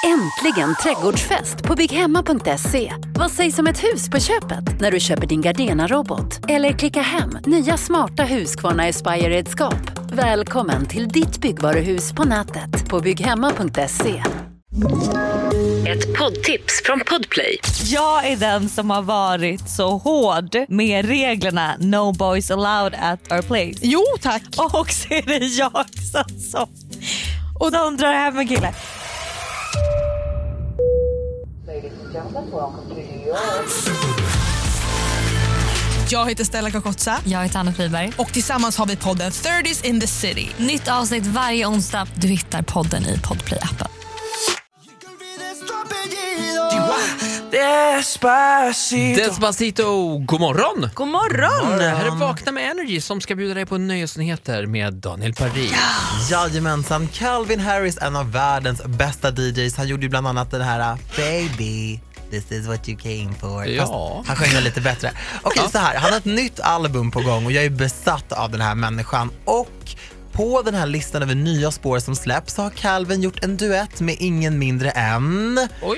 Äntligen trädgårdsfest på bygghemma.se. Vad sägs om ett hus på köpet när du köper din Gardena-robot? Eller klicka hem nya smarta Husqvarna Aspire-redskap. Välkommen till ditt byggvaruhus på nätet på bygghemma.se. Ett poddtips från Podplay. Jag är den som har varit så hård med reglerna No boys allowed at our place. Jo, tack. Och så är det jag som och de drar hem en kille. Jag heter Stella Kakotsa. Jag heter Anna Friberg. Och tillsammans har vi podden 30s in the City. Nytt avsnitt varje onsdag. Du hittar podden i Podplay-appen. Despacito, god morgon! God morgon! Här är Vakna med Energy som ska bjuda dig på nöjesnyheter med Daniel Paris. Jajamensan, Calvin Harris, en av världens bästa DJs. Han gjorde ju bland annat den här Baby, this is what you came for. Ja. Han sjöng lite bättre. Okej, så här, han har ett nytt album på gång och jag är besatt av den här människan. Och på den här listan över nya spår som släpps så har Calvin gjort en duett med ingen mindre än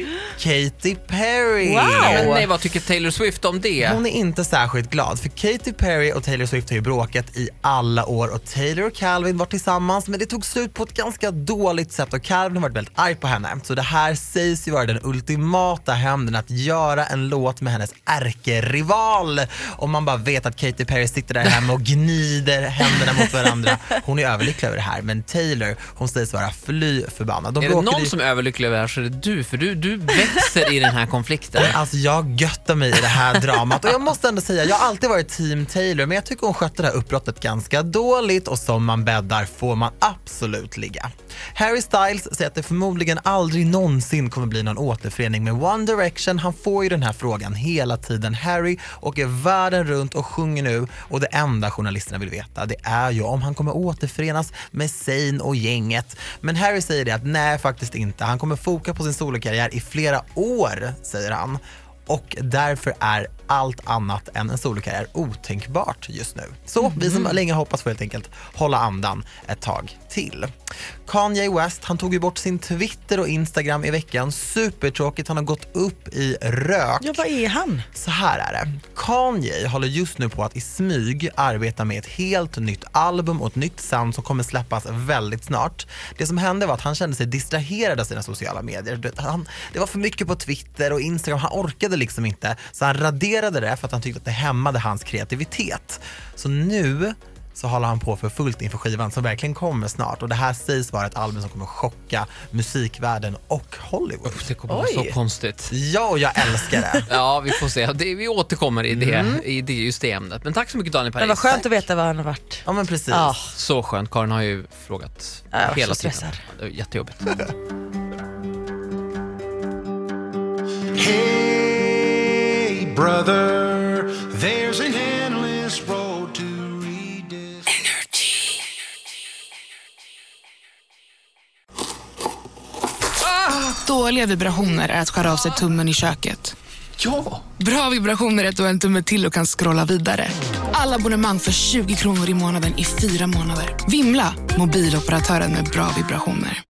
Katy Perry. Wow. Men nej, vad tycker Taylor Swift om det? Hon är inte särskilt glad, för Katy Perry och Taylor Swift har ju bråkat i alla år och Taylor och Calvin var tillsammans, men det tog slut på ett ganska dåligt sätt och Calvin har varit väldigt arg på henne. Så det här sägs ju vara den ultimata hämnden, att göra en låt med hennes ärkerival. Och man bara vet att Katy Perry sitter där hemma och gnider händerna mot varandra. Hon är överlycklig över det här, men Taylor, hon sägs vara fly förbannad. Är det någon som är överlycklig över det här så är det du, för du växer i den här konflikten. Alltså jag göttar mig i det här dramat och jag måste ändå säga, jag har alltid varit team Taylor, men jag tycker hon skötte det här uppbrottet ganska dåligt och som man bäddar får man absolut ligga. Harry Styles säger att det förmodligen aldrig någonsin kommer bli någon återförening med One Direction. Han får ju den här frågan hela tiden. Harry åker världen runt och sjunger nu och det enda journalisterna vill veta, det är ju om han kommer återförenas med Zayn och gänget. Men Harry säger det att nej, faktiskt inte. Han kommer foka på sin solokarriär i flera år, säger han. Och därför är allt annat än en solokarriär otänkbart just nu. Så vi som länge hoppas får helt enkelt hålla andan ett tag till. Kanye West, han tog ju bort sin Twitter och Instagram i veckan. Supertråkigt, han har gått upp i rök. Ja, vad är han? Så här är det. Kanye håller just nu på att i smyg arbeta med ett helt nytt album och ett nytt sound som kommer släppas väldigt snart. Det som hände var att han kände sig distraherad av sina sociala medier. Det var för mycket på Twitter och Instagram, han orkade liksom inte. Så han raderade det för att han tyckte att det hämmade hans kreativitet. Så nu så håller han på för fullt inför skivan som verkligen kommer snart. Och det här sägs vara ett album som kommer chocka musikvärlden och Hollywood. Det kommer vara så konstigt. Ja, och jag älskar det. Ja, vi får se. Vi återkommer i det just det ämnet. Men tack så mycket, Daniel Paris. Det var skönt att veta vad han har varit. Ja, men precis. Ja. Så skönt. Karin har ju frågat hela tiden. Det är jättejobbigt. Hey brother, there's an endless road to Dåliga vibrationer är att skära av sig tummen i köket. Ja! Bra vibrationer är att du har en tumme till och kan scrolla vidare. Alla abonnemang för 20 kronor i månaden i 4 månader. Vimla, mobiloperatören med bra vibrationer.